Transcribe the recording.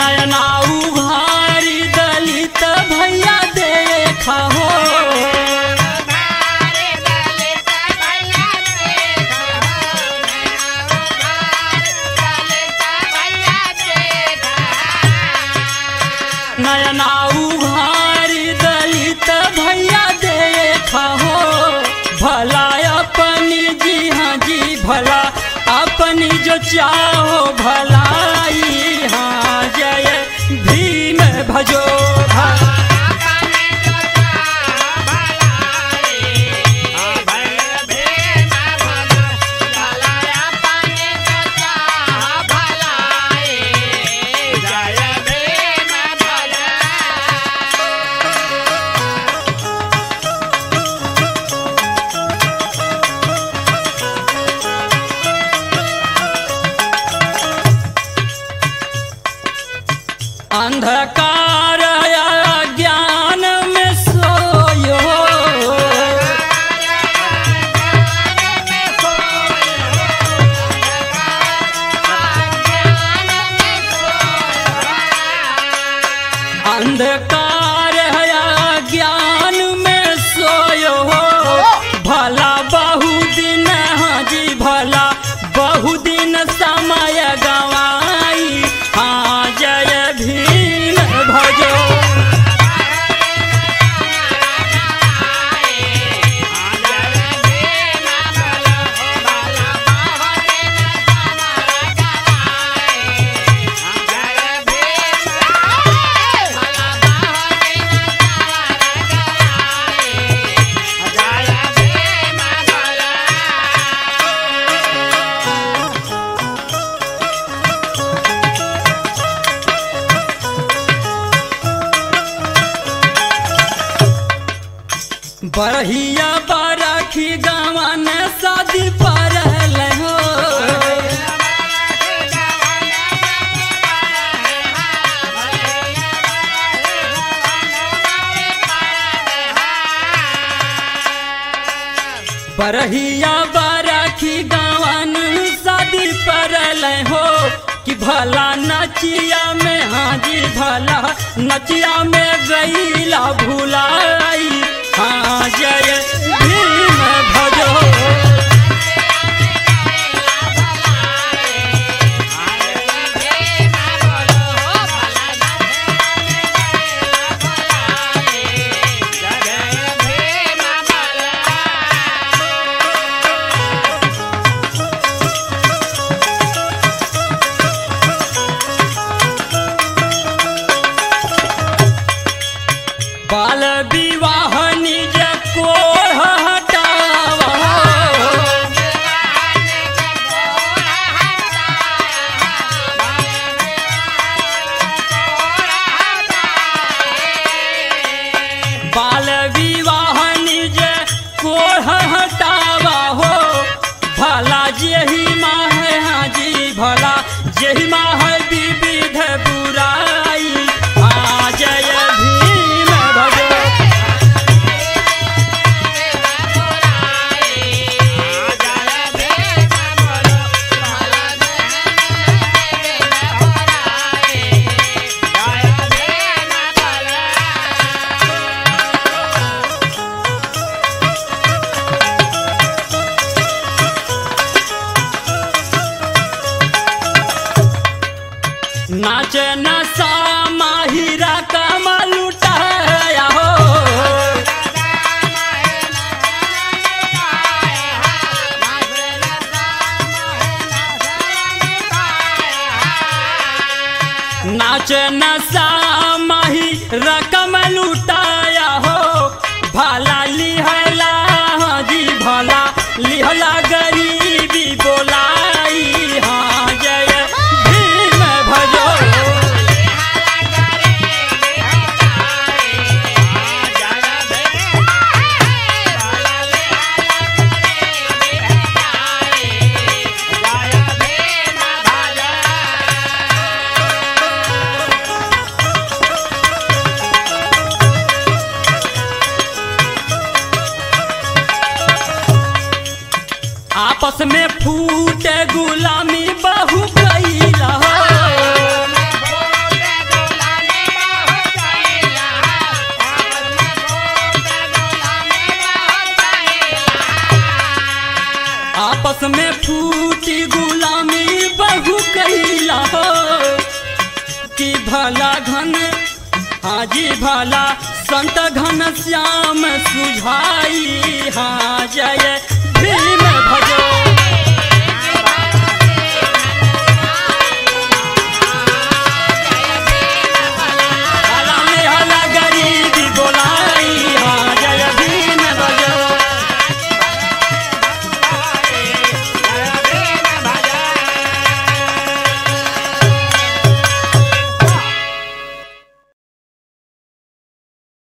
नयना उघारी दलित भैया देखा हो नयना उघारी दलित भैया देखा हो भला अपनी जी हाँ जी भला अपनी जो चाहो भलाई हाँ जय भीम भजो अंधकार ज्ञान में सोयो अंधकार ज्ञान में सोयो भला बहुदिन हाँ जी भला बहुदिन समय गवाई हाँ जय भीम भजो बरहिया बरखी गवन शादी पर हो बरहिया बरखी गवन शादी पर हो कि भला नचिया में हाँ जी भला नचिया में गईला भुलाई हाँ जय भीम भजो बाल विवाह निज कोढ़ हटावा बाल विवाह निज कोढ़ हटावा हो भला जेहि माँ है हाँ जी भला जेहि माँ है विविध बुराई हाँ जय नाच नशा माहिरा कमल उठाया हो नाच नशा माहिरा कमल उठाया हो भला लिहला जी भला लिहला गरीबी बोलाई हाँ जय भीम भजो आपस में फूटे गुलामी बहु कैला हो भला घन हाँ जी भला संत घन श्याम सुझाई हाँ जय भीम भजो।